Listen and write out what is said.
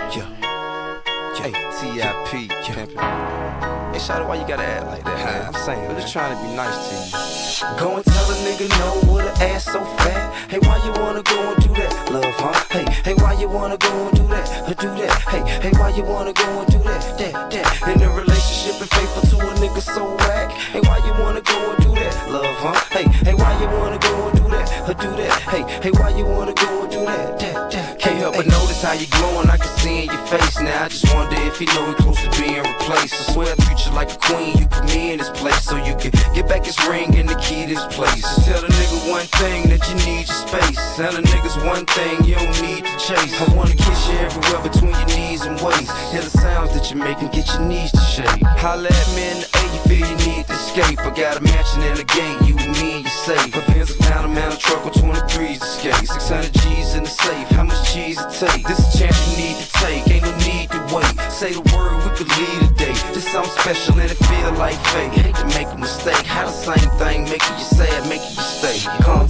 Hey, T.I.P. Pimpin'. Hey, Shawty, why you gotta act like that, man? I'm saying, I'm just trying to be nice to you. Go and tell a nigga no with an ass so fat. Hey, why you wanna go and do that, love, huh? Hey, why you wanna go and do that, or do that? Hey, why you wanna go and do that? In a relationship and faithful to a nigga so whack. Hey, why you wanna go and do that, love, huh? Hey, why you wanna go and do that, or do that? Hey, why you wanna go and do that? Can't help but notice how you glowing, I can see in your face now. I just wonder if you know we close to being replaced. I swear I treat you like a queen, you put me in this place so you can get back this ring and the key to this place. Just tell the nigga one thing, that you need your space. Tell the niggas one thing, you don't need to chase. I wanna kiss you everywhere between your knees and waist. Hear the sounds that you make and get your knees to shake. Holla at me in the A, you feel you need to escape. I got a mansion in the gate, you and me and you safe. My pins are found, I'm out of truck with 23s to skate. 600 G's in the safe, how much cheese it take? This a chance you need to take, ain't no need to wait. Say the word, we could leave today. Just something special and it feel like fate. Hate to make a mistake, how the same thing making you sad, making you stay. Come